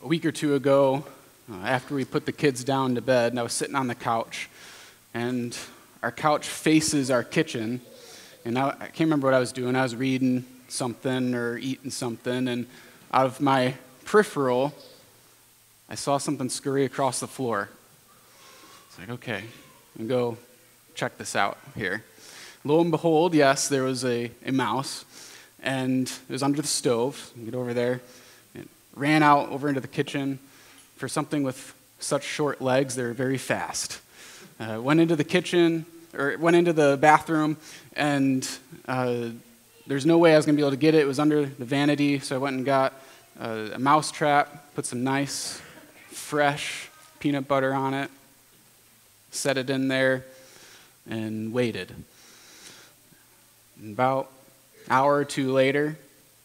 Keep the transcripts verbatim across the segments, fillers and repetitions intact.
a week or two ago, uh, after we put the kids down to bed, and I was sitting on the couch, and our couch faces our kitchen, and I, I can't remember what I was doing. I was reading something or eating something, and out of my peripheral, I saw something scurry across the floor. It's like, okay, I'm gonna go check this out here. Lo and behold, yes, there was a, a mouse, and it was under the stove. Get over there. It ran out over into the kitchen. For something with such short legs, they're very fast. Uh, went into the kitchen, or went into the bathroom, and uh, there's no way I was going to be able to get it. It was under the vanity, so I went and got uh, a mouse trap, put some nice, fresh peanut butter on it, set it in there, and waited. And about an hour or two later,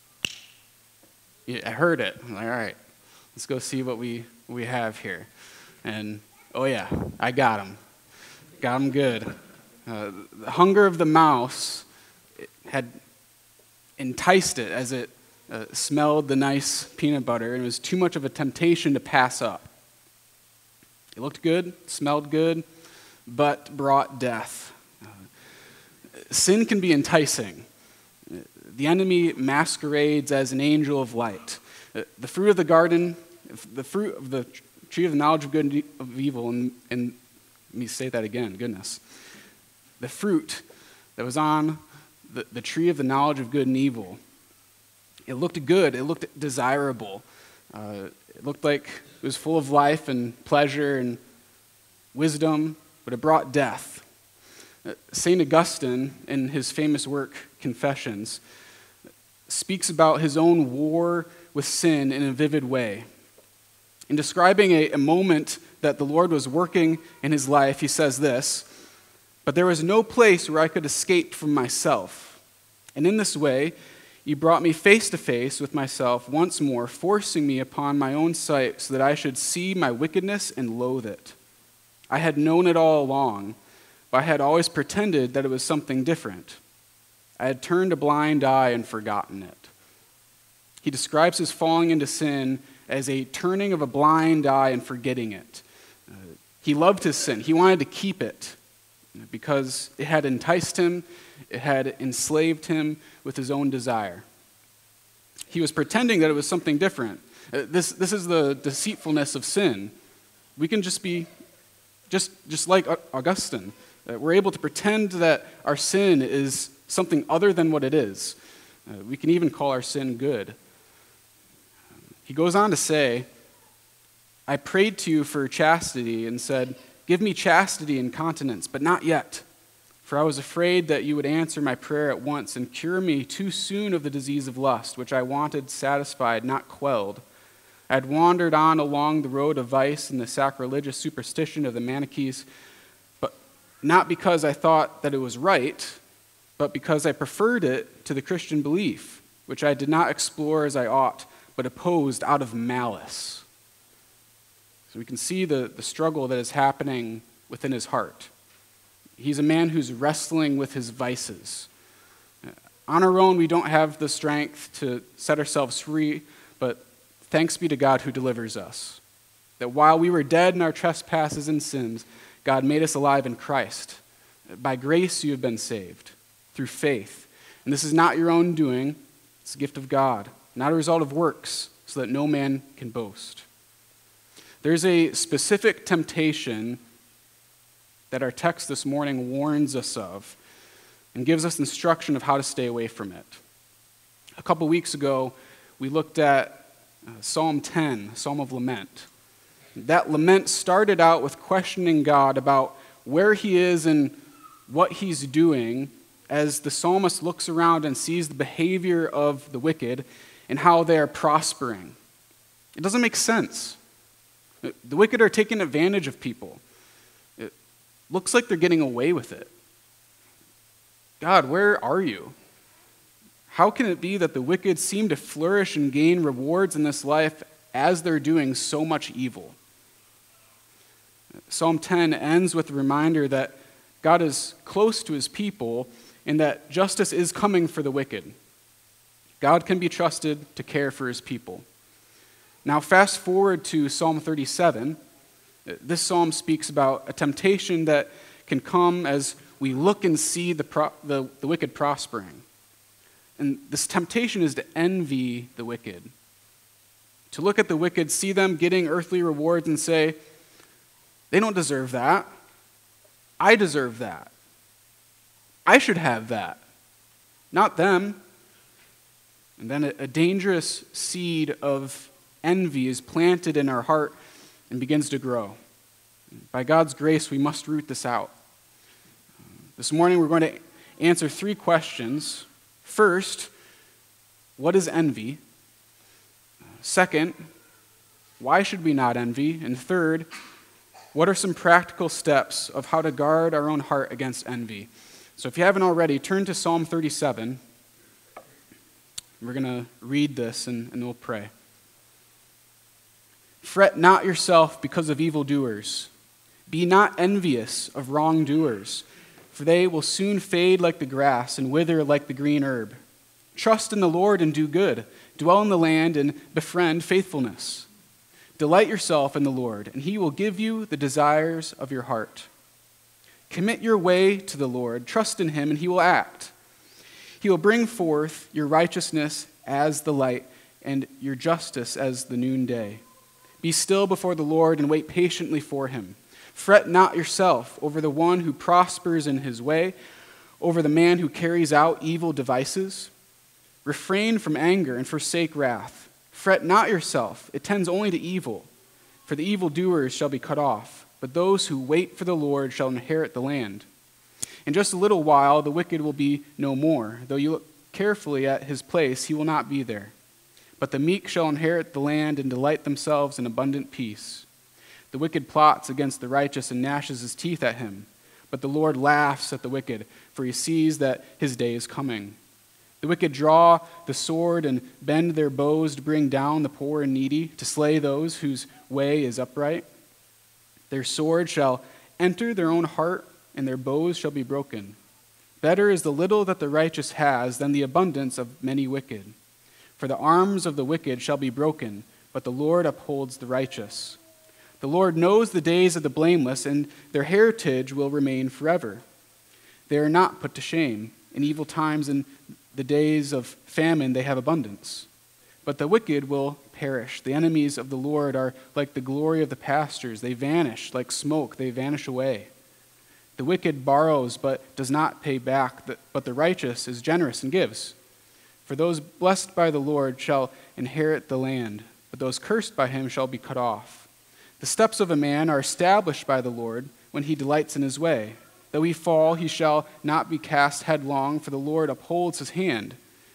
I heard it. I'm like, all right, let's go see what we, we have here. And, oh yeah, I got him. Got him good. Uh, the hunger of the mouse had enticed it as it uh, smelled the nice peanut butter, and it was too much of a temptation to pass up. It looked good, smelled good, but brought death. Uh, sin can be enticing. The enemy masquerades as an angel of light. Uh, the fruit of the garden, the fruit of the tree of the knowledge of good and of evil, and, and let me say that again, goodness. The fruit that was on the, the tree of the knowledge of good and evil, it looked good, it looked desirable. Uh, it looked like it was full of life and pleasure and wisdom, but it brought death. Uh, Saint Augustine, in his famous work, Confessions, speaks about his own war with sin in a vivid way. In describing a, a moment that the Lord was working in his life, he says this, "But there was no place where I could escape from myself. And in this way, he brought me face to face with myself once more, forcing me upon my own sight so that I should see my wickedness and loathe it. I had known it all along, but I had always pretended that it was something different. I had turned a blind eye and forgotten it." He describes his falling into sin as a turning of a blind eye and forgetting it. Uh, he loved his sin. He wanted to keep it because it had enticed him, it had enslaved him with his own desire. He was pretending that it was something different. Uh, this, this is the deceitfulness of sin. We can just be, just, just like Augustine, uh, we're able to pretend that our sin is something other than what it is. Uh, we can even call our sin good. He goes on to say, "I prayed to you for chastity and said, 'Give me chastity and continence, but not yet. For I was afraid that you would answer my prayer at once and cure me too soon of the disease of lust, which I wanted satisfied, not quelled. I had wandered on along the road of vice and the sacrilegious superstition of the Manichees, but not because I thought that it was right, but because I preferred it to the Christian belief, which I did not explore as I ought, but opposed out of malice.'" So we can see the, the struggle that is happening within his heart. He's a man who's wrestling with his vices. On our own, we don't have the strength to set ourselves free, but thanks be to God who delivers us. That while we were dead in our trespasses and sins, God made us alive in Christ. By grace you have been saved, through faith. And this is not your own doing, it's a gift of God, not a result of works, so that no man can boast. There's a specific temptation that our text this morning warns us of and gives us instruction of how to stay away from it. A couple weeks ago, we looked at uh, Psalm ten, Psalm of Lament. That lament started out with questioning God about where he is and what he's doing as the psalmist looks around and sees the behavior of the wicked and how they are prospering. It doesn't make sense. The wicked are taking advantage of people. It looks like they're getting away with it. God, where are you? How can it be that the wicked seem to flourish and gain rewards in this life as they're doing so much evil? Psalm ten ends with a reminder that God is close to his people and that justice is coming for the wicked. God can be trusted to care for his people. Now, fast forward to Psalm thirty-seven. This psalm speaks about a temptation that can come as we look and see the, pro- the, the wicked prospering. And this temptation is to envy the wicked. To look at the wicked, see them getting earthly rewards and say, they don't deserve that. I deserve that. I should have that. Not them. And then a, a dangerous seed of envy is planted in our heart and begins to grow. By God's grace, we must root this out. This morning, we're going to answer three questions. First, what is envy? Second, why should we not envy? And third, what are some practical steps of how to guard our own heart against envy? So if you haven't already, turn to Psalm thirty-seven. We're going to read this and, and we'll pray. Fret not yourself because of evildoers. Be not envious of wrongdoers, for they will soon fade like the grass and wither like the green herb. Trust in the Lord and do good. Dwell in the land and befriend faithfulness. Delight yourself in the Lord, and he will give you the desires of your heart. Commit your way to the Lord. Trust in him, and he will act. He will bring forth your righteousness as the light and your justice as the noonday. Be still before the Lord and wait patiently for him. Fret not yourself over the one who prospers in his way, over the man who carries out evil devices. Refrain from anger and forsake wrath. Fret not yourself, it tends only to evil. For the evildoers shall be cut off, but those who wait for the Lord shall inherit the land. In just a little while the wicked will be no more. Though you look carefully at his place, he will not be there. But the meek shall inherit the land and delight themselves in abundant peace. The wicked plots against the righteous and gnashes his teeth at him. But the Lord laughs at the wicked, for he sees that his day is coming. The wicked draw the sword and bend their bows to bring down the poor and needy, to slay those whose way is upright. Their sword shall enter their own heart, and their bows shall be broken. Better is the little that the righteous has than the abundance of many wicked. For the arms of the wicked shall be broken, but the Lord upholds the righteous. The Lord knows the days of the blameless, and their heritage will remain forever. They are not put to shame. In evil times and the days of famine they have abundance. But the wicked will perish. The enemies of the Lord are like the glory of the pastures. They vanish like smoke. They vanish away. The wicked borrows but does not pay back, but the righteous is generous and gives. For those blessed by the Lord shall inherit the land, but those cursed by him shall be cut off. The steps of a man are established by the Lord when he delights in his way. Though he fall, he shall not be cast headlong, for the Lord upholds his hand.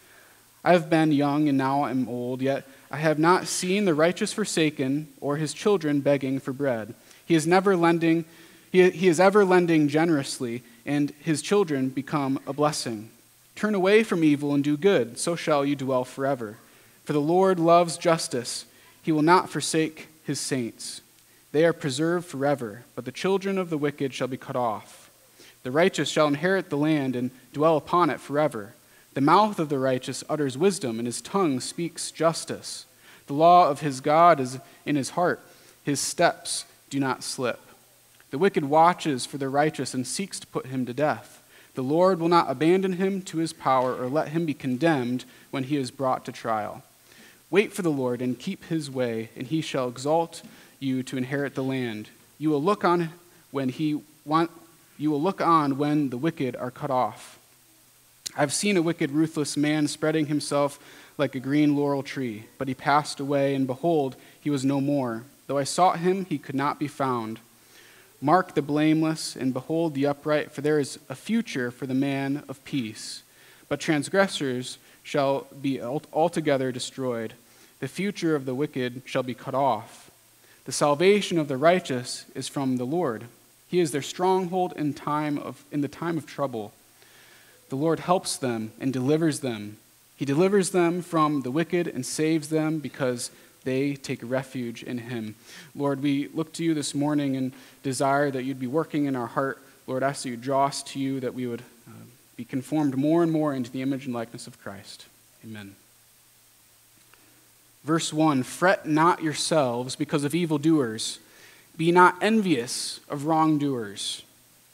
I have been young and now am old, yet I have not seen the righteous forsaken or his children begging for bread. He is never lending, he, he is ever lending generously, and his children become a blessing. Turn away from evil and do good, so shall you dwell forever. For the Lord loves justice. He will not forsake his saints. They are preserved forever, but the children of the wicked shall be cut off. The righteous shall inherit the land and dwell upon it forever. The mouth of the righteous utters wisdom, and his tongue speaks justice. The law of his God is in his heart. His steps do not slip. The wicked watches for the righteous and seeks to put him to death. The Lord will not abandon him to his power or let him be condemned when he is brought to trial. Wait for the Lord and keep his way, and he shall exalt you to inherit the land. You will look on when he want, you will look on when the wicked are cut off. I've seen a wicked, ruthless man spreading himself like a green laurel tree, but he passed away, and behold, he was no more. Though I sought him, he could not be found. Mark the blameless, and behold the upright, for there is a future for the man of peace. But transgressors shall be altogether destroyed. The future of the wicked shall be cut off. The salvation of the righteous is from the Lord. He is their stronghold in time of in the time of trouble. The Lord helps them and delivers them. He delivers them from the wicked and saves them because they take refuge in him. Lord, we look to you this morning and desire that you'd be working in our heart. Lord, I ask that you draw us to you, that we would uh, be conformed more and more into the image and likeness of Christ. Amen. Verse one, fret not yourselves because of evildoers. Be not envious of wrongdoers.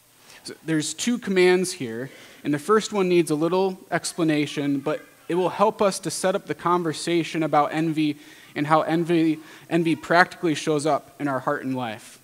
So there's two commands here, and the first one needs a little explanation, but it will help us to set up the conversation about envy and how envy, envy practically shows up in our heart and life.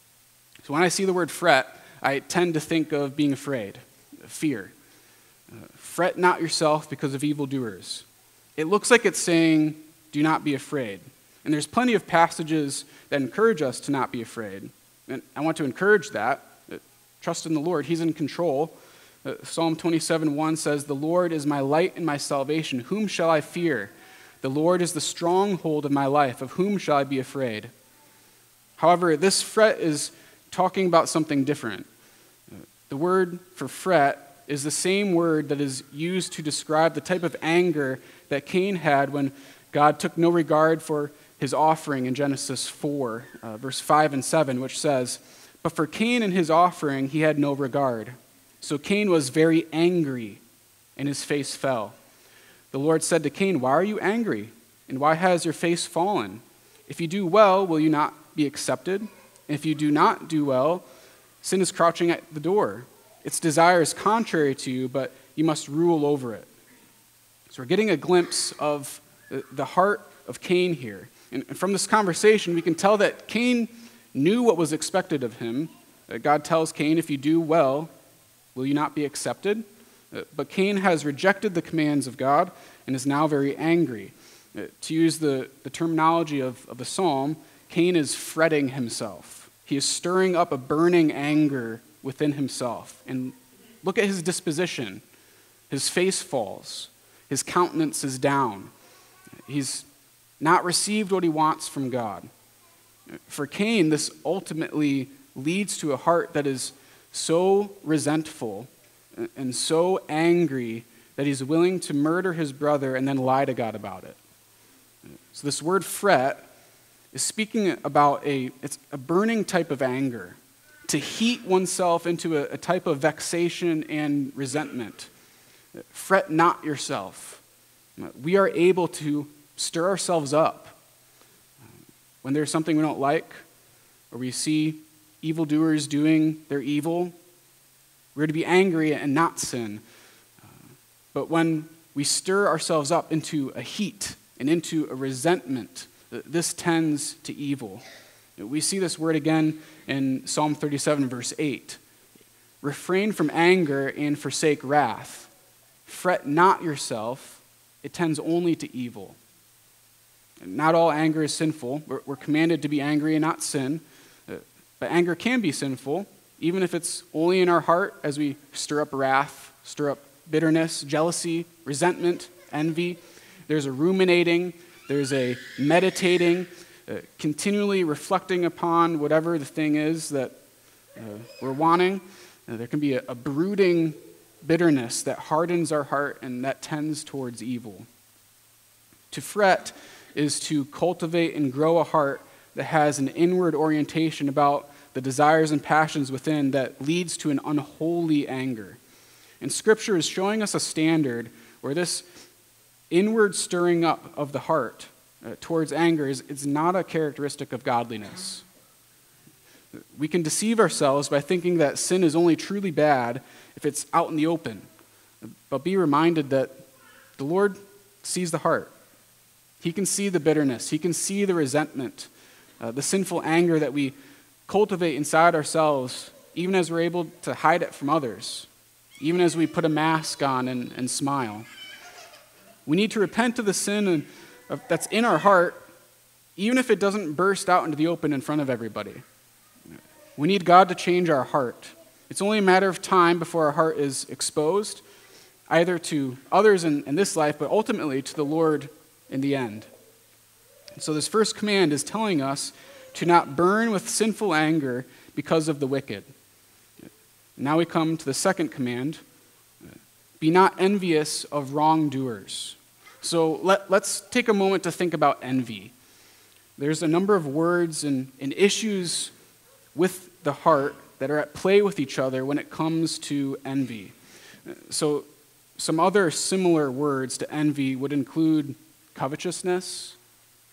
So when I see the word fret, I tend to think of being afraid, fear. Uh, fret not yourself because of evildoers. It looks like it's saying, do not be afraid. And there's plenty of passages that encourage us to not be afraid. And I want to encourage that. Trust in the Lord. He's in control. Uh, Psalm twenty-seven one says, the Lord is my light and my salvation. Whom shall I fear? The Lord is the stronghold of my life. Of whom shall I be afraid? However, this fret is talking about something different. Uh, the word for fret is the same word that is used to describe the type of anger that Cain had when God took no regard for his offering in Genesis four, uh, verse five and seven, which says, but for Cain and his offering he had no regard. So Cain was very angry, and his face fell. The Lord said to Cain, why are you angry? And why has your face fallen? If you do well, will you not be accepted? And if you do not do well, sin is crouching at the door. Its desire is contrary to you, but you must rule over it. So we're getting a glimpse of the heart of Cain here. And from this conversation, we can tell that Cain knew what was expected of him. God tells Cain, if you do well, will you not be accepted? But Cain has rejected the commands of God and is now very angry. To use the, the terminology of, of the psalm, Cain is fretting himself. He is stirring up a burning anger within himself. And look at his disposition. His face falls. His countenance is down. He's not received what he wants from God. For Cain, this ultimately leads to a heart that is so resentful and so angry that he's willing to murder his brother and then lie to God about it. So this word fret is speaking about a, it's a burning type of anger, to heat oneself into a, a type of vexation and resentment. Fret not yourself. We are able to stir ourselves up when there's something we don't like, or we see evildoers doing their evil. We're to be angry and not sin. Uh, but when we stir ourselves up into a heat and into a resentment, uh, this tends to evil. We see this word again in Psalm thirty-seven, verse eight. Refrain from anger and forsake wrath. Fret not yourself, it tends only to evil. And not all anger is sinful. We're, we're commanded to be angry and not sin. Uh, but anger can be sinful, even if it's only in our heart as we stir up wrath, stir up bitterness, jealousy, resentment, envy. There's a ruminating, there's a meditating, uh, continually reflecting upon whatever the thing is that uh, we're wanting. Uh, there can be a, a brooding bitterness that hardens our heart and that tends towards evil. To fret is to cultivate and grow a heart that has an inward orientation about the desires and passions within that leads to an unholy anger. And Scripture is showing us a standard where this inward stirring up of the heart uh, towards anger is, is not a characteristic of godliness. We can deceive ourselves by thinking that sin is only truly bad if it's out in the open. But be reminded that the Lord sees the heart. He can see the bitterness. He can see the resentment, uh, the sinful anger that we cultivate inside ourselves, even as we're able to hide it from others, even as we put a mask on and, and smile. We need to repent of the sin and, of, that's in our heart, even if it doesn't burst out into the open in front of everybody. We need God to change our heart. It's only a matter of time before our heart is exposed, either to others in, in this life, but ultimately to the Lord in the end. So this first command is telling us to not burn with sinful anger because of the wicked. Now we come to the second command, be not envious of wrongdoers. So let, let's take a moment to think about envy. There's a number of words and, and issues with the heart that are at play with each other when it comes to envy. So some other similar words to envy would include covetousness,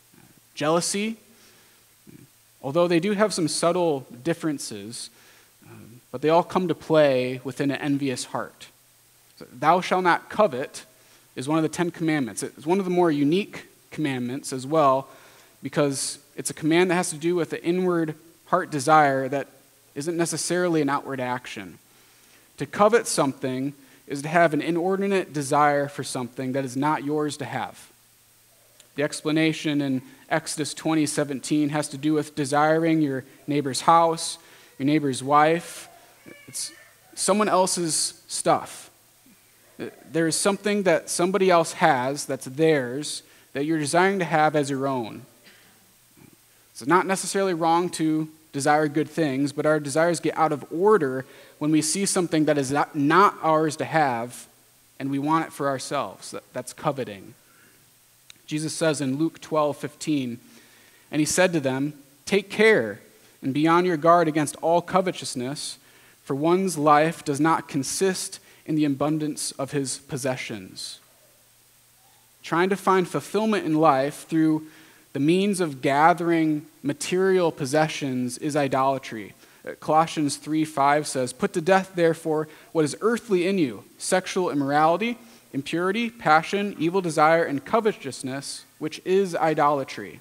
Jealousy, although they do have some subtle differences, um, but they all come to play within an envious heart. So, thou shalt not covet is one of the Ten Commandments. It's one of the more unique commandments as well, because it's a command that has to do with the inward heart desire that isn't necessarily an outward action. To covet something is to have an inordinate desire for something that is not yours to have. The explanation in Exodus twenty seventeen has to do with desiring your neighbor's house, your neighbor's wife. It's someone else's stuff. There is something that somebody else has that's theirs that you're desiring to have as your own. It's not necessarily wrong to desire good things, but our desires get out of order when we see something that is not, not ours to have and we want it for ourselves. That, that's coveting. Jesus says in Luke twelve fifteen, and he said to them, take care and be on your guard against all covetousness, for one's life does not consist in the abundance of his possessions. Trying to find fulfillment in life through the means of gathering material possessions is idolatry. Colossians three five says, put to death, therefore, what is earthly in you, sexual immorality, impurity, passion, evil desire, and covetousness, which is idolatry.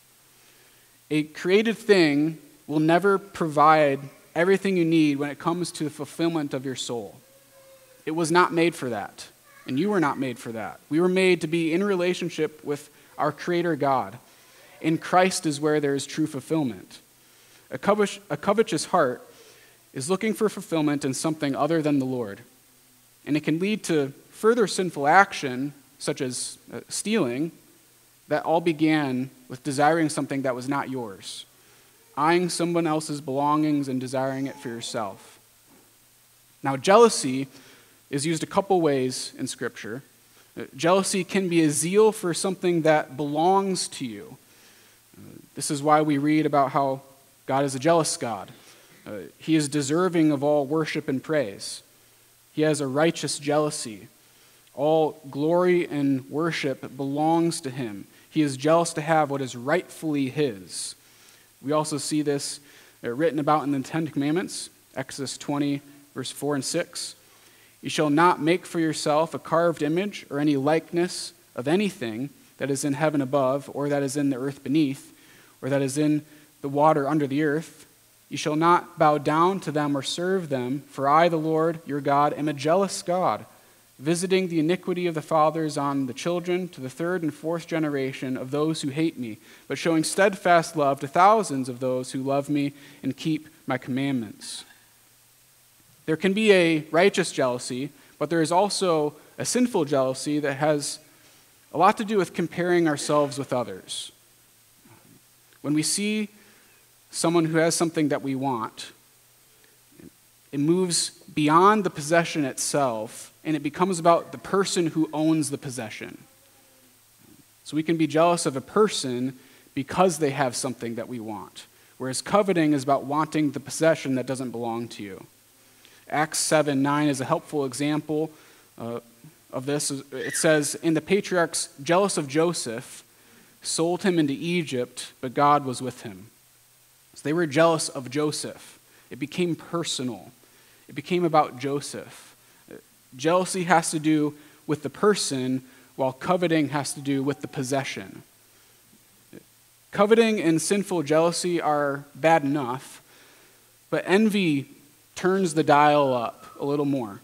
A created thing will never provide everything you need when it comes to the fulfillment of your soul. It was not made for that, and you were not made for that. We were made to be in relationship with our Creator God. In Christ is where there is true fulfillment. A covetous, a covetous heart is looking for fulfillment in something other than the Lord, and it can lead to further sinful action, such as uh, stealing, that all began with desiring something that was not yours, eyeing someone else's belongings and desiring it for yourself. Now, jealousy is used a couple ways in Scripture. Uh, jealousy can be a zeal for something that belongs to you. Uh, this is why we read about how God is a jealous God. Uh, he is deserving of all worship and praise. He has a righteous jealousy. All glory and worship belongs to him. He is jealous to have what is rightfully his. We also see this written about in the Ten Commandments, Exodus twenty, verse four and six. You shall not make for yourself a carved image or any likeness of anything that is in heaven above, or that is in the earth beneath, or that is in the water under the earth. You shall not bow down to them or serve them, for I, the Lord your God, am a jealous God, visiting the iniquity of the fathers on the children to the third and fourth generation of those who hate me, but showing steadfast love to thousands of those who love me and keep my commandments. There can be a righteous jealousy, but there is also a sinful jealousy that has a lot to do with comparing ourselves with others. When we see someone who has something that we want, it moves beyond the possession itself, and it becomes about the person who owns the possession. So we can be jealous of a person because they have something that we want, whereas coveting is about wanting the possession that doesn't belong to you. Acts seven nine is a helpful example uh, of this. It says, and the patriarchs, jealous of Joseph, sold him into Egypt, but God was with him. So they were jealous of Joseph. It became personal. It became about Joseph. Jealousy has to do with the person, while coveting has to do with the possession. Coveting and sinful jealousy are bad enough, but envy turns the dial up a little more.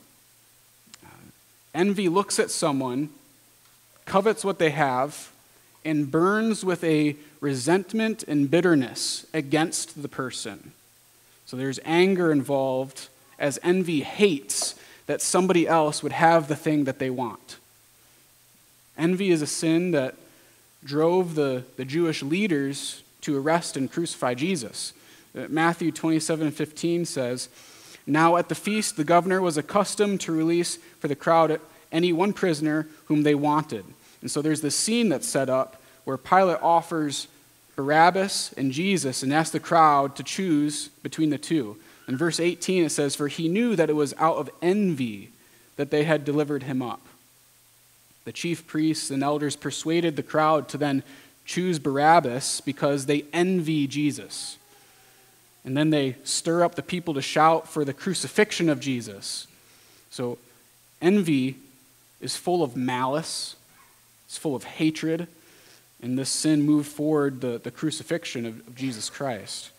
Envy looks at someone, covets what they have, and burns with a resentment and bitterness against the person. So there's anger involved, as envy hates that somebody else would have the thing that they want. Envy is a sin that drove the, the Jewish leaders to arrest and crucify Jesus. Matthew twenty-seven fifteen says, now at the feast the governor was accustomed to release for the crowd any one prisoner whom they wanted. And so there's this scene that's set up where Pilate offers Barabbas and Jesus and asks the crowd to choose between the two. In verse eighteen it says, for he knew that it was out of envy that they had delivered him up. The chief priests and elders persuaded the crowd to then choose Barabbas because they envy Jesus. And then they stir up the people to shout for the crucifixion of Jesus. So envy is full of malice, it's full of hatred, and this sin moved forward the, the crucifixion of, of Jesus Christ.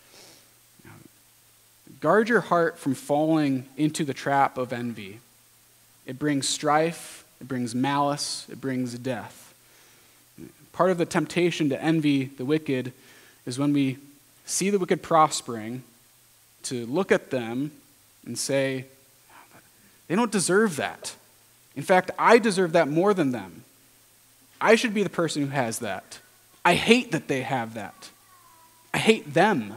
Guard your heart from falling into the trap of envy. It brings strife, it brings malice, it brings death. Part of the temptation to envy the wicked is when we see the wicked prospering, to look at them and say, they don't deserve that. In fact, I deserve that more than them. I should be the person who has that. I hate that they have that. I hate them.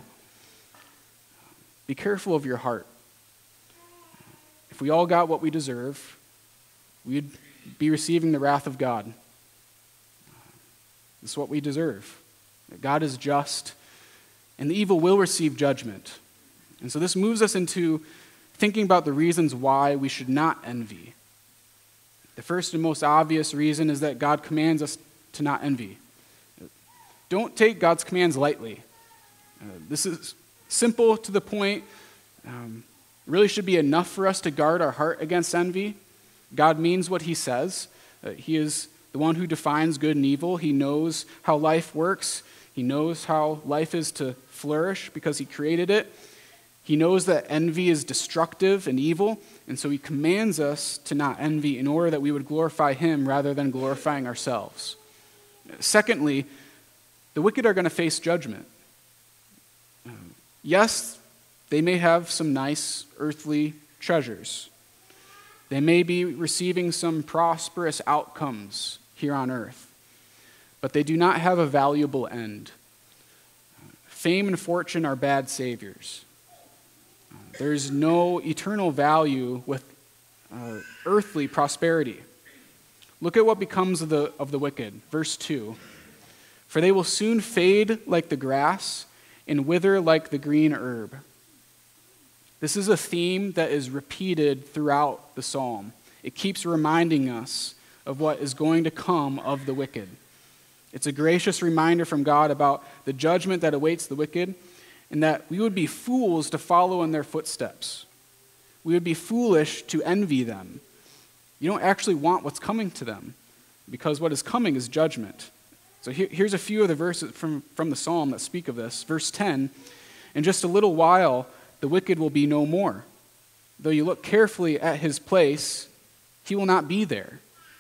Be careful of your heart. If we all got what we deserve, we'd be receiving the wrath of God. This is what we deserve. God is just, and the evil will receive judgment. And so this moves us into thinking about the reasons why we should not envy. The first and most obvious reason is that God commands us to not envy. Don't take God's commands lightly. Uh, this is simple to the point. Um, really should be enough for us to guard our heart against envy. God means what he says. Uh, he is the one who defines good and evil. He knows how life works. He knows how life is to flourish because he created it. He knows that envy is destructive and evil, and so he commands us to not envy in order that we would glorify him rather than glorifying ourselves. Secondly, the wicked are going to face judgment. Yes, they may have some nice earthly treasures. They may be receiving some prosperous outcomes here on earth, but they do not have a valuable end. Fame and fortune are bad saviors. There's no eternal value with uh, earthly prosperity. Look at what becomes of the, of the wicked. Verse two. For they will soon fade like the grass and wither like the green herb. This is a theme that is repeated throughout the psalm. It keeps reminding us of what is going to come of the wicked. It's a gracious reminder from God about the judgment that awaits the wicked, and that we would be fools to follow in their footsteps. We would be foolish to envy them. You don't actually want what's coming to them, because what is coming is judgment. So here, here's a few of the verses from, from the psalm that speak of this. Verse ten, in just a little while, the wicked will be no more. Though you look carefully at his place, he will not be there.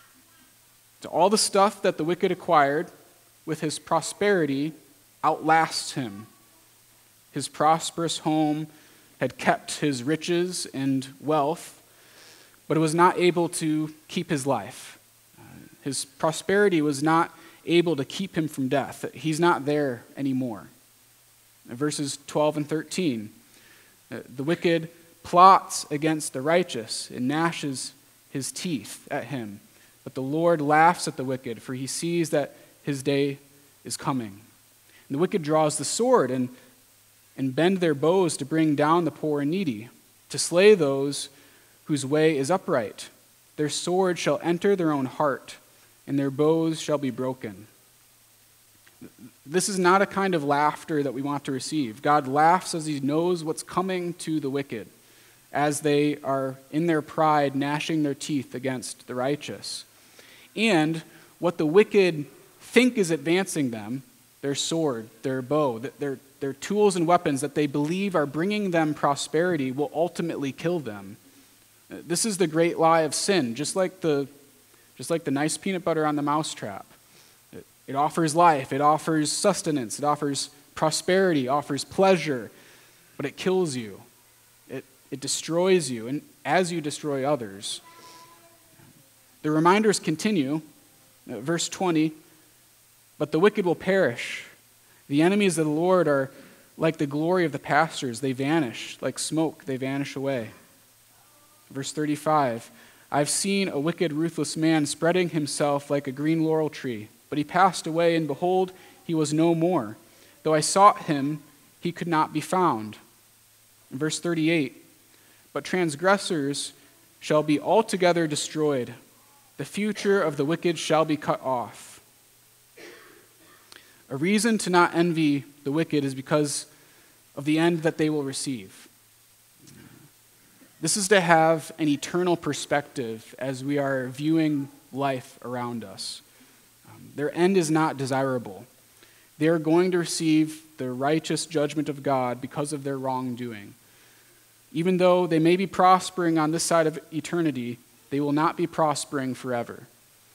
So all the stuff that the wicked acquired with his prosperity outlasts him. His prosperous home had kept his riches and wealth, but it was not able to keep his life. Uh, his prosperity was not able to keep him from death. He's not there anymore. Uh, verses twelve and thirteen, uh, the wicked plots against the righteous and gnashes his teeth at him, but the Lord laughs at the wicked, for he sees that his day is coming. And the wicked draws the sword and and bend their bows to bring down the poor and needy, to slay those whose way is upright. Their sword shall enter their own heart, and their bows shall be broken. This is not a kind of laughter that we want to receive. God laughs as he knows what's coming to the wicked, as they are in their pride gnashing their teeth against the righteous. And what the wicked think is advancing them, their sword, their bow, their Their tools and weapons that they believe are bringing them prosperity will ultimately kill them. This is the great lie of sin, just like the, just like the nice peanut butter on the mousetrap. It, it offers life, it offers sustenance, it offers prosperity, offers pleasure, but it kills you. It, it destroys you, and as you destroy others. The reminders continue, verse twenty, but the wicked will perish. The enemies of the Lord are like the glory of the pastures. They vanish. Like smoke, they vanish away. Verse thirty-five, I've seen a wicked, ruthless man spreading himself like a green laurel tree. But he passed away, and behold, he was no more. Though I sought him, he could not be found. In verse thirty-eight, but transgressors shall be altogether destroyed. The future of the wicked shall be cut off. A reason to not envy the wicked is because of the end that they will receive. This is to have an eternal perspective as we are viewing life around us. Um, their end is not desirable. They are going to receive the righteous judgment of God because of their wrongdoing. Even though they may be prospering on this side of eternity, they will not be prospering forever.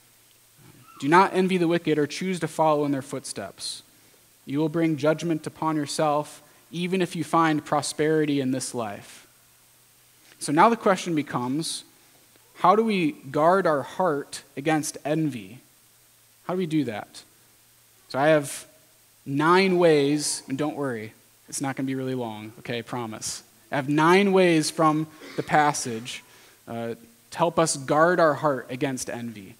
Do not envy the wicked or choose to follow in their footsteps. You will bring judgment upon yourself, even if you find prosperity in this life. So now the question becomes, how do we guard our heart against envy? How do we do that? So I have nine ways, and don't worry, it's not going to be really long, okay, I promise. I have nine ways from the passage uh, to help us guard our heart against envy.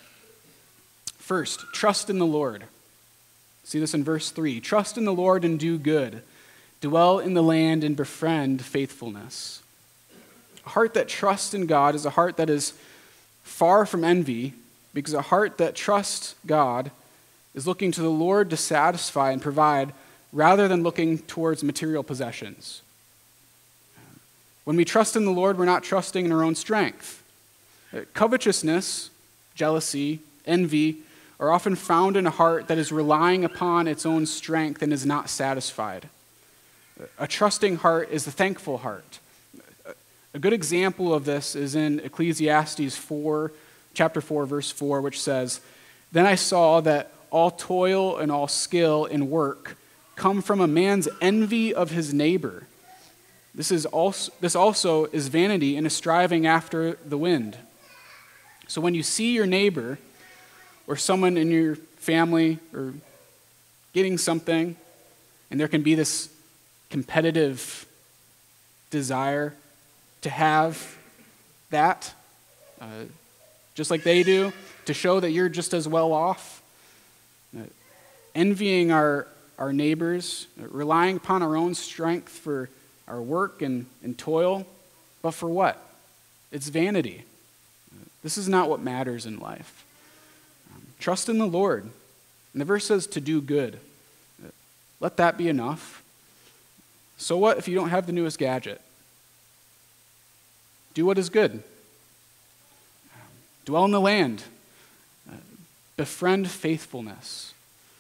First, trust in the Lord. See this in verse three. Trust in the Lord and do good. Dwell in the land and befriend faithfulness. A heart that trusts in God is a heart that is far from envy, because a heart that trusts God is looking to the Lord to satisfy and provide rather than looking towards material possessions. When we trust in the Lord, we're not trusting in our own strength. Covetousness, jealousy, envy are often found in a heart that is relying upon its own strength and is not satisfied. A trusting heart is a thankful heart. A good example of this is in Ecclesiastes four, chapter four, verse four, which says, "Then I saw that all toil and all skill in work come from a man's envy of his neighbor. This is also, this also is vanity and a striving after the wind." So when you see your neighbor or someone in your family or getting something, and there can be this competitive desire to have that, uh, just like they do, to show that you're just as well off. Uh, envying our, our neighbors, uh, relying upon our own strength for our work and, and toil, but for what? It's vanity. Uh, this is not what matters in life. Um, trust in the Lord. And the verse says to do good. Uh, let that be enough. So what if you don't have the newest gadget? Do what is good. Dwell in the land. Uh, befriend faithfulness.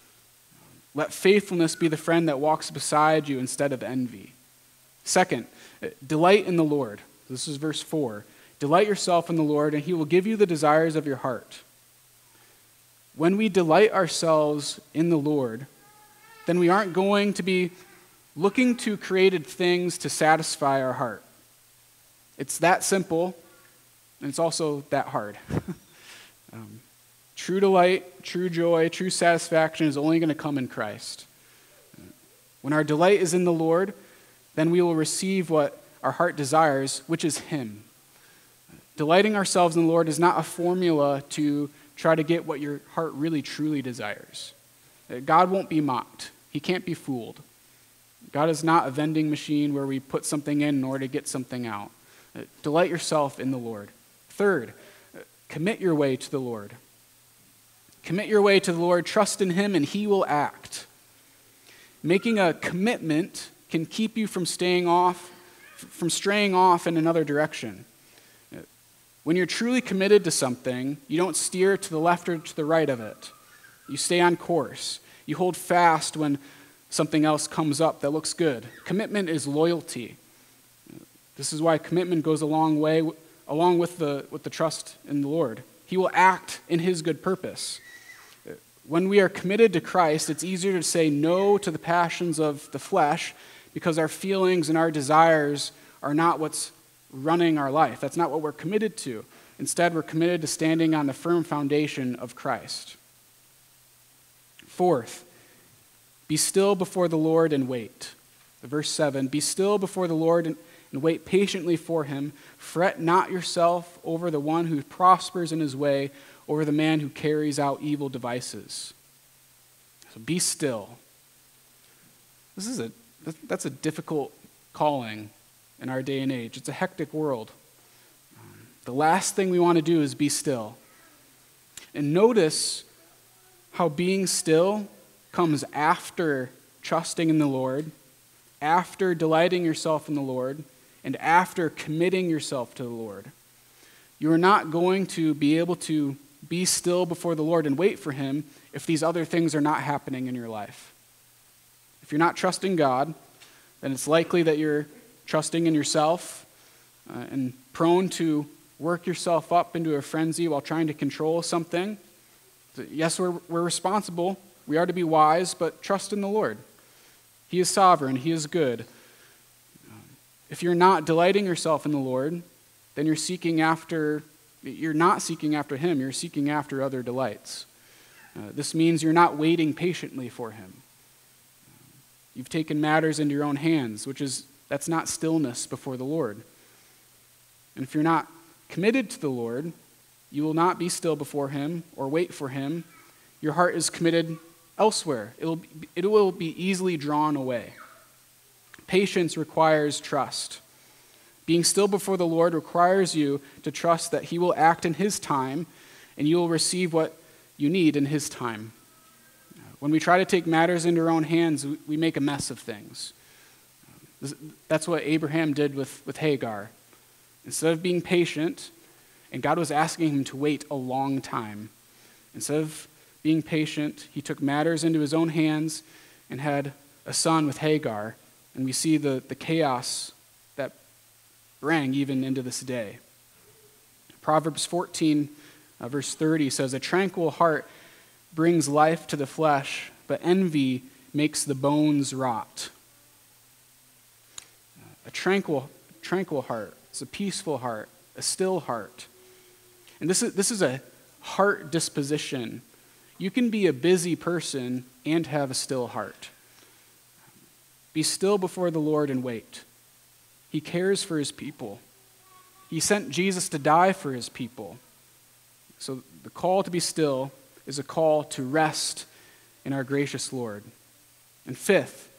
Let faithfulness be the friend that walks beside you instead of envy. Second, uh, delight in the Lord. This is verse four. Delight yourself in the Lord, and he will give you the desires of your heart. When we delight ourselves in the Lord, then we aren't going to be looking to created things to satisfy our heart. It's that simple, and it's also that hard. um, true delight, true joy, true satisfaction is only going to come in Christ. When our delight is in the Lord, then we will receive what our heart desires, which is him. Delighting ourselves in the Lord is not a formula to try to get what your heart really truly desires. God won't be mocked. He can't be fooled. God is not a vending machine where we put something in in order to get something out. Delight yourself in the Lord. Third, commit your way to the Lord. Commit your way to the Lord, trust in him, and he will act. Making a commitment can keep you from staying off, from straying off in another direction. When you're truly committed to something, you don't steer to the left or to the right of it. You stay on course. You hold fast when something else comes up that looks good. Commitment is loyalty. This is why commitment goes a long way, along with the, with the trust in the Lord. He will act in his good purpose. When we are committed to Christ, it's easier to say no to the passions of the flesh because our feelings and our desires are not what's running our life. That's not what we're committed to. Instead, we're committed to standing on the firm foundation of Christ. Fourth, be still before the Lord and wait. Verse seven, be still before the Lord and, and wait patiently for him. Fret not yourself over the one who prospers in his way, or the man who carries out evil devices. So be still. This is a that's a difficult calling in our day and age. It's a hectic world. Um, the last thing we want to do is be still. And notice how being still comes after trusting in the Lord, after delighting yourself in the Lord, and after committing yourself to the Lord. You are not going to be able to be still before the Lord and wait for him if these other things are not happening in your life. If you're not trusting God, then it's likely that you're trusting in yourself uh, and prone to work yourself up into a frenzy while trying to control something. So yes, we're, we're responsible. We are to be wise, but trust in the Lord. He is sovereign. He is good. If you're not delighting yourself in the Lord, then you're seeking after, you're not seeking after him, you're seeking after other delights. Uh, this means you're not waiting patiently for him. You've taken matters into your own hands, which is, that's not stillness before the Lord. And if you're not committed to the Lord, you will not be still before him or wait for him. Your heart is committed elsewhere. It will be, it will be easily drawn away. Patience requires trust. Being still before the Lord requires you to trust that he will act in his time and you will receive what you need in his time. When we try to take matters into our own hands, we make a mess of things. That's what Abraham did with, with Hagar. Instead of being patient, and God was asking him to wait a long time, instead of being patient, he took matters into his own hands and had a son with Hagar. And we see the, the chaos that rang even into this day. Proverbs fourteen, uh, verse thirty says, "A tranquil heart brings life to the flesh, but envy makes the bones rot." A tranquil, tranquil heart is a peaceful heart, a still heart. And this is, this is a heart disposition. You can be a busy person and have a still heart. Be still before the Lord and wait. He cares for his people. He sent Jesus to die for his people. So the call to be still is a call to rest in our gracious Lord. And fifth,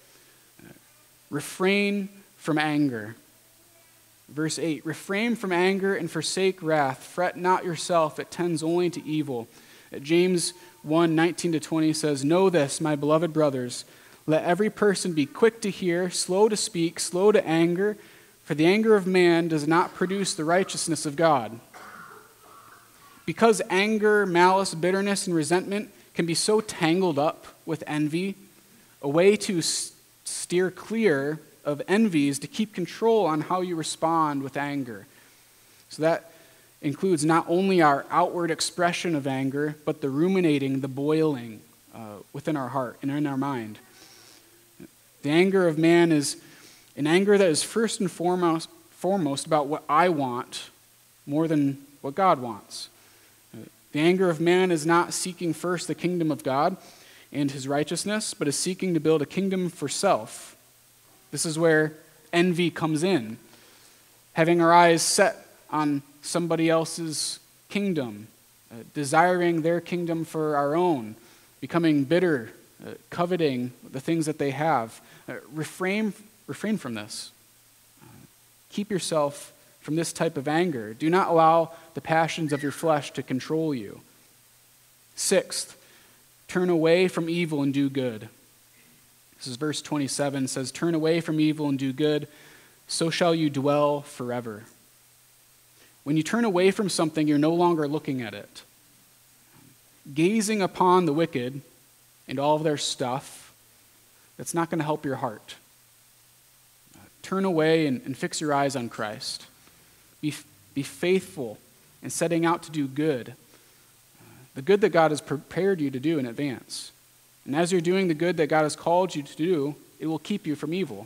refrain from anger. Verse eight, "Refrain from anger and forsake wrath. Fret not yourself, it tends only to evil." James one, nineteen to twenty says, "Know this, my beloved brothers, let every person be quick to hear, slow to speak, slow to anger, for the anger of man does not produce the righteousness of God." Because anger, malice, bitterness, and resentment can be so tangled up with envy, a way to s- steer clear of envy is to keep control on how you respond with anger. So that includes not only our outward expression of anger, but the ruminating, the boiling uh, within our heart and in our mind. The anger of man is an anger that is first and foremost, foremost about what I want more than what God wants. The anger of man is not seeking first the kingdom of God and his righteousness, but is seeking to build a kingdom for self. This is where envy comes in. Having our eyes set on somebody else's kingdom, uh, desiring their kingdom for our own, becoming bitter, uh, coveting the things that they have. Uh, refrain, refrain from this. Uh, keep yourself from this type of anger. Do not allow the passions of your flesh to control you. Sixth, turn away from evil and do good. This is verse twenty-seven, says, "Turn away from evil and do good, so shall you dwell forever." When you turn away from something, you're no longer looking at it. Gazing upon the wicked and all of their stuff, that's not going to help your heart. Uh, turn away and, and fix your eyes on Christ. Be, be faithful in setting out to do good, uh, the good that God has prepared you to do in advance. And as you're doing the good that God has called you to do, it will keep you from evil.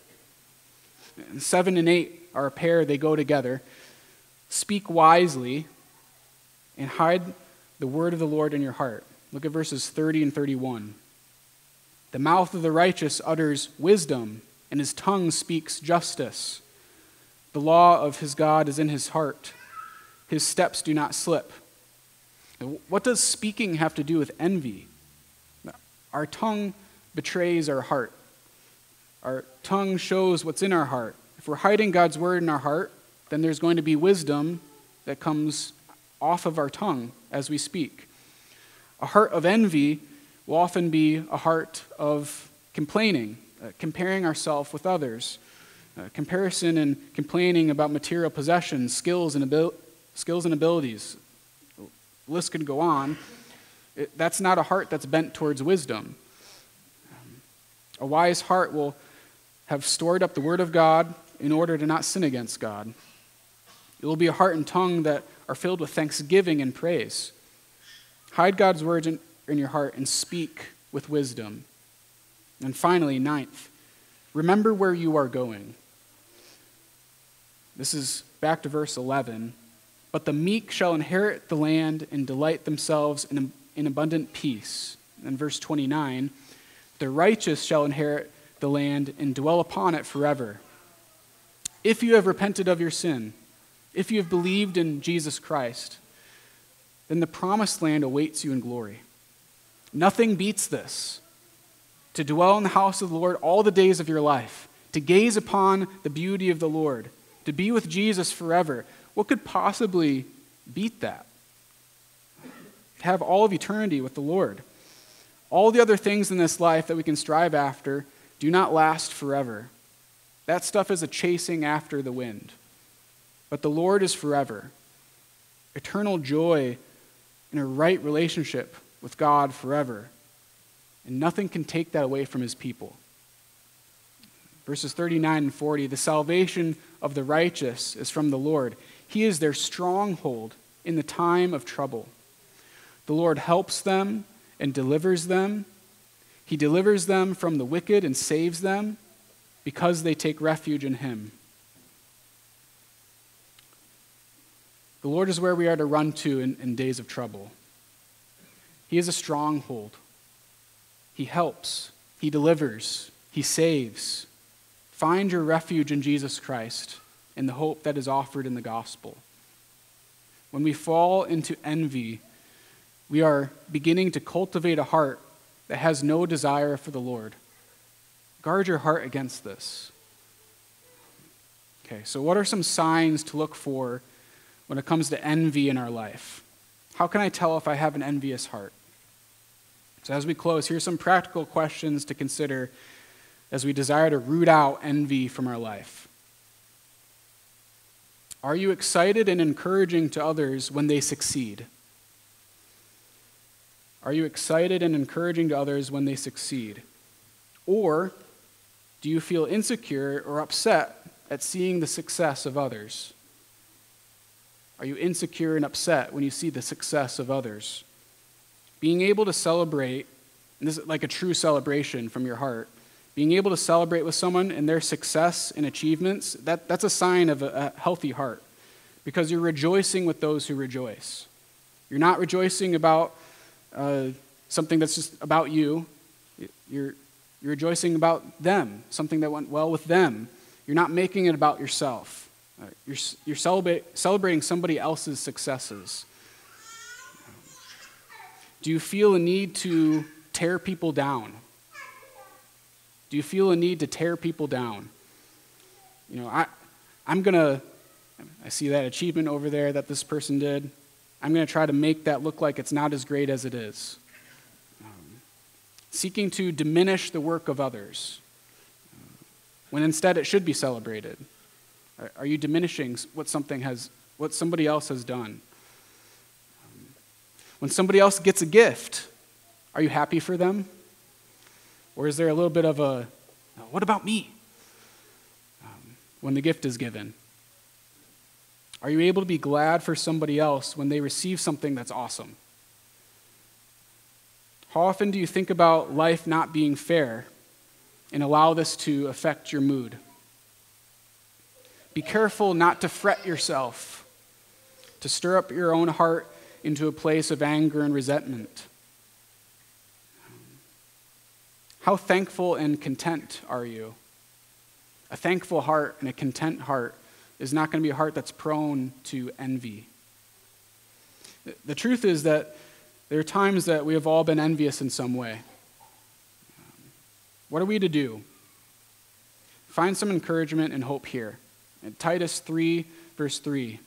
And seven and eight are a pair, they go together. "Speak wisely and hide the word of the Lord in your heart." Look at verses thirty and thirty-one. "The mouth of the righteous utters wisdom, and his tongue speaks justice. The law of his God is in his heart. His steps do not slip." What does speaking have to do with envy? Our tongue betrays our heart. Our tongue shows what's in our heart. If we're hiding God's word in our heart, then there's going to be wisdom that comes off of our tongue as we speak. A heart of envy will often be a heart of complaining, uh, comparing ourselves with others. Uh, comparison and complaining about material possessions, skills and, abil- skills and abilities. The list could go on. It, that's not a heart that's bent towards wisdom. Um, a wise heart will have stored up the word of God in order to not sin against God. It will be a heart and tongue that are filled with thanksgiving and praise. Hide God's words in, in your heart and speak with wisdom. And finally, ninth, remember where you are going. This is back to verse eleven. But the meek shall inherit the land and delight themselves in, in abundant peace. And verse twenty-nine, the righteous shall inherit the land and dwell upon it forever. If you have repented of your sin, if you have believed in Jesus Christ, then the promised land awaits you in glory. Nothing beats this. To dwell in the house of the Lord all the days of your life, to gaze upon the beauty of the Lord, to be with Jesus forever. What could possibly beat that? To have all of eternity with the Lord. All the other things in this life that we can strive after do not last forever. That stuff is a chasing after the wind. But the Lord is forever. Eternal joy in a right relationship with God forever. And nothing can take that away from his people. Verses thirty-nine and forty, the salvation of the righteous is from the Lord. He is their stronghold in the time of trouble. The Lord helps them and delivers them. He delivers them from the wicked and saves them because they take refuge in him. The Lord is where we are to run to in, in days of trouble. He is a stronghold. He helps. He delivers. He saves. Find your refuge in Jesus Christ and the hope that is offered in the gospel. When we fall into envy, we are beginning to cultivate a heart that has no desire for the Lord. Guard your heart against this. Okay, so what are some signs to look for when it comes to envy in our life? How can I tell if I have an envious heart? So as we close, here's some practical questions to consider as we desire to root out envy from our life. Are you excited and encouraging to others when they succeed? Are you excited and encouraging to others when they succeed? Or do you feel insecure or upset at seeing the success of others? Are you insecure and upset when you see the success of others? Being able to celebrate, and this is like a true celebration from your heart, being able to celebrate with someone and their success and achievements, that, that's a sign of a, a healthy heart because you're rejoicing with those who rejoice. You're not rejoicing about uh, something that's just about you. You're, you're rejoicing about them, something that went well with them. You're not making it about yourself. Uh, you're you're celebra- celebrating somebody else's successes. Do you feel a need to tear people down? Do you feel a need to tear people down? You know, I, I'm going to, I see that achievement over there that this person did. I'm going to try to make that look like it's not as great as it is. Um, seeking to diminish the work of others, uh, when instead it should be celebrated. Are, are you diminishing what something has, what somebody else has done? Um, when somebody else gets a gift, are you happy for them? Or is there a little bit of a, what about me? Um, when the gift is given. Are you able to be glad for somebody else when they receive something that's awesome? How often do you think about life not being fair and allow this to affect your mood? Be careful not to fret yourself, to stir up your own heart into a place of anger and resentment. How thankful and content are you? A thankful heart and a content heart is not going to be a heart that's prone to envy. The truth is that there are times that we have all been envious in some way. What are we to do? Find some encouragement and hope here. In Titus three, verse three.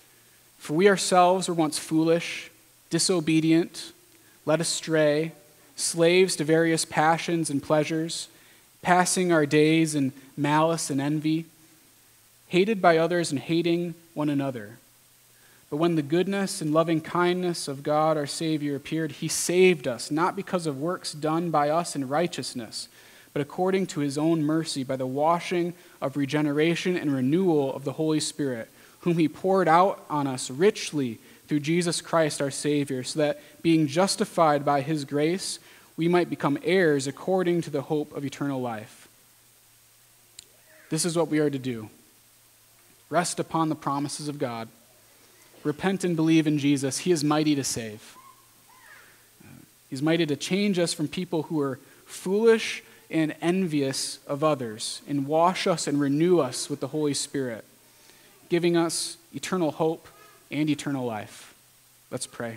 For we ourselves were once foolish, disobedient, led astray, slaves to various passions and pleasures, passing our days in malice and envy, hated by others and hating one another. But when the goodness and loving kindness of God our Savior appeared, he saved us, not because of works done by us in righteousness, but according to his own mercy, by the washing of regeneration and renewal of the Holy Spirit, whom he poured out on us richly through Jesus Christ our Savior, so that being justified by his grace, we might become heirs according to the hope of eternal life. This is what we are to do. Rest upon the promises of God. Repent and believe in Jesus. He is mighty to save. He's mighty to change us from people who are foolish and envious of others, and wash us and renew us with the Holy Spirit, giving us eternal hope and eternal life. Let's pray.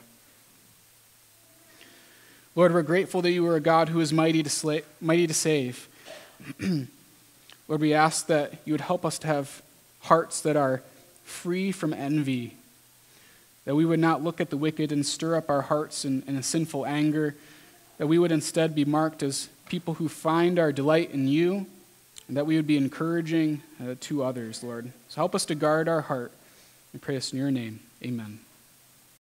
Lord, we're grateful that you are a God who is mighty to, sla- mighty to save. Lord, we ask that you would help us to have hearts that are free from envy, that we would not look at the wicked and stir up our hearts in, in a sinful anger, that we would instead be marked as people who find our delight in you, and that we would be encouraging uh, to others, Lord. So help us to guard our heart. We pray this in your name. Amen.